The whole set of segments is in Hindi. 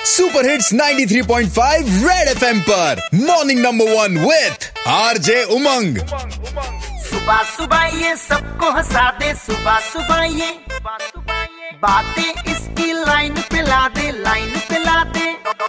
सुपर हिट्स 93.5 रेड एफएम पर morning number 1 with RJ Umang. सुबह सुबह ये सबको हंसा दे, सुबह सुबह ये बातें इसकी लाइन पे ला दे, लाइन पे ला दे।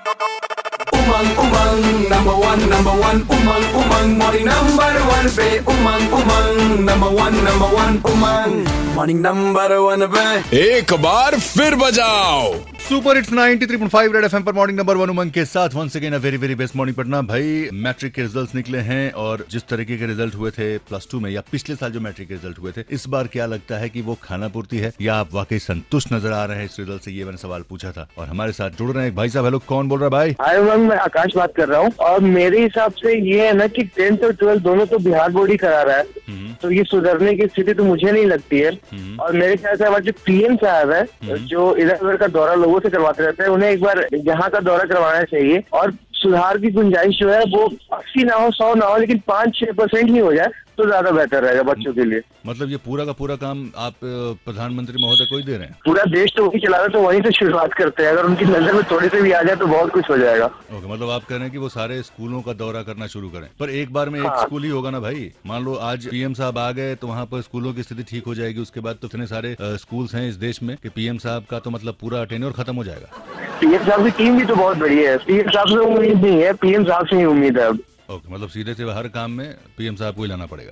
Umang Umang number one Umang Umang morning number 1 पे Umang Umang number one Umang morning number 1 पे एक बार फिर बजाओ। सुपर हिट्स 93.5 रेड एफएम पर मॉर्निंग नंबर 1 उमंग के साथ once again a very best morning Patna. भाई मैट्रिक के रिजल्ट्स निकले हैं और जिस तरीके के रिजल्ट हुए थे प्लस 2 में या पिछले साल जो मैट्रिक के रिजल्ट हुए थे, इस बार क्या लगता है कि वो खाना पूर्ति है या आप वाकई संतुष्ट नजर आ रहे हैं इस रिजल्ट से? ये मैंने सवाल पूछा था और हमारे साथ जुड़ रहे हैं एक भाई साहब। हेलो, कौन बोल रहा है भाई? हाय उमंग, मैं आकाश बात कर रहा हूँ। और मेरे हिसाब से ये है ना कि 10th और 12th दोनों तो बिहार बोर्ड ही करा रहा है, तो ये सुधरने की स्थिति तो मुझे नहीं लगती है। और मेरे ख्याल से हमारे जो पीएम साहब है, जो इधर उधर का दौरा लोगों से करवाते रहते हैं, उन्हें एक बार यहाँ का दौरा करवाना चाहिए और सुधार की गुंजाइश जो है वो 80 ना हो 100 ना हो, लेकिन 5-6% ही हो जाए तो ज्यादा बेहतर रहेगा बच्चों के लिए। मतलब ये पूरा का पूरा काम आप प्रधानमंत्री महोदय को ही दे रहे हैं? पूरा देश तो वही चला रहा है, तो वहीं से शुरुआत करते हैं। अगर उनकी नजर में थोड़ी सी भी आ जाए तो बहुत कुछ हो जाएगा। ओके, मतलब आप कह रहे हैं कि वो सारे स्कूलों का दौरा करना शुरू करें, पर एक बार में एक स्कूल ही होगा ना भाई। मान लो आज पीएम साहब आ गए तो वहाँ पर स्कूलों की स्थिति ठीक हो जाएगी, उसके बाद तो इतने सारे स्कूल्स हैं इस देश में कि पीएम साहब का तो मतलब पूरा टेन्योर खत्म हो जाएगा। पीएम साहब की टीम भी तो बहुत बड़ी है, पीएम साहब से उम्मीद नहीं है, पीएम साहब से ही उम्मीद है अब। ओके, मतलब सीधे से हर काम में पीएम साहब को ही लाना पड़ेगा।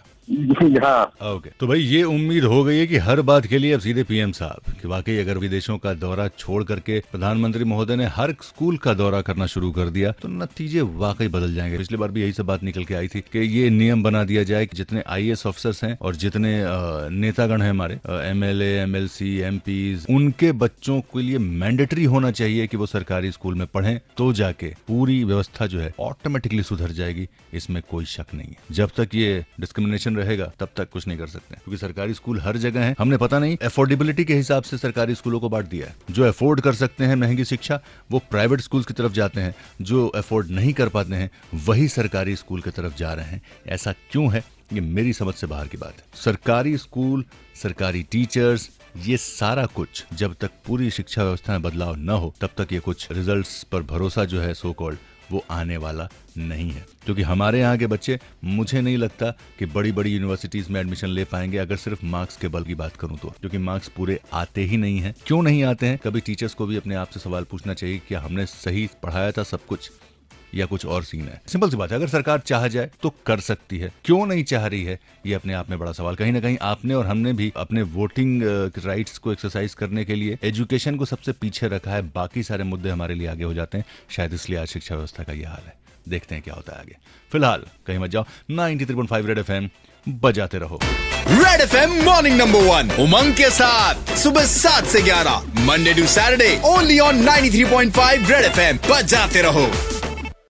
हाँ, ओके, तो भाई ये उम्मीद हो गई है कि हर बात के लिए अब सीधे पीएम साहब कि वाकई अगर विदेशों का दौरा छोड़ करके प्रधानमंत्री महोदय ने हर स्कूल का दौरा करना शुरू कर दिया तो नतीजे वाकई बदल जाएंगे। पिछली बार भी यही सब बात निकल के आई थी कि ये नियम बना दिया जाए कि जितने आईएएस ऑफिसर्स हैं और जितने नेतागण हैं हमारे एमएलए, एमएलसी, एमपीज, उनके बच्चों के लिए मैंडेटरी होना चाहिए कि वो सरकारी स्कूल में पढ़ें, तो जाके पूरी व्यवस्था जो है ऑटोमेटिकली सुधर जाएगी। इसमें कोई शक नहीं है। जब तक ये डिस्क्रिमिनेशन रहेगा तब तक कुछ नहीं कर सकते, क्योंकि सरकारी स्कूल हर जगह है। हमने पता नहीं अफोर्डेबिलिटी के हिसाब से सरकारी स्कूलों को बांट दिया है। जो अफोर्ड कर सकते हैं महंगी शिक्षा वो प्राइवेट स्कूल्स की तरफ जाते हैं, जो अफोर्ड नहीं कर पाते हैं वही सरकारी स्कूल की तरफ जा रहे हैं। ऐसा क्यों है ये मेरी समझ से बाहर की बात है। सरकारी स्कूल, सरकारी टीचर्स, ये सारा कुछ जब तक पूरी शिक्षा व्यवस्था में बदलाव न हो तब तक ये कुछ रिजल्ट्स पर भरोसा जो है सो कॉल्ड वो आने वाला नहीं है। क्योंकि हमारे यहाँ के बच्चे, मुझे नहीं लगता कि बड़ी बड़ी यूनिवर्सिटीज में एडमिशन ले पाएंगे अगर सिर्फ मार्क्स के बल की बात करूं तो, क्योंकि मार्क्स पूरे आते ही नहीं हैं। क्यों नहीं आते हैं? कभी टीचर्स को भी अपने आप से सवाल पूछना चाहिए कि हमने सही पढ़ाया था सब कुछ या कुछ और सीन है। सिंपल सी बात है, अगर सरकार चाह जाए तो कर सकती है, क्यों नहीं चाह रही है ये अपने आप में बड़ा सवाल। कहीं ना कहीं आपने और हमने भी अपने वोटिंग राइट्स को एक्सरसाइज करने के लिए एजुकेशन को सबसे पीछे रखा है, बाकी सारे मुद्दे हमारे लिए आगे हो जाते हैं। शायद इसलिए आज शिक्षा व्यवस्था का ये हाल है। देखते हैं क्या होता है आगे। फिलहाल कहीं मत जाओ, 93.5 रेड एफएम बजाते रहो। Red FM morning number 1 Umang के साथ सुबह 7 से 11 Monday to Saturday only on 93.5 red FM बजाते रहो।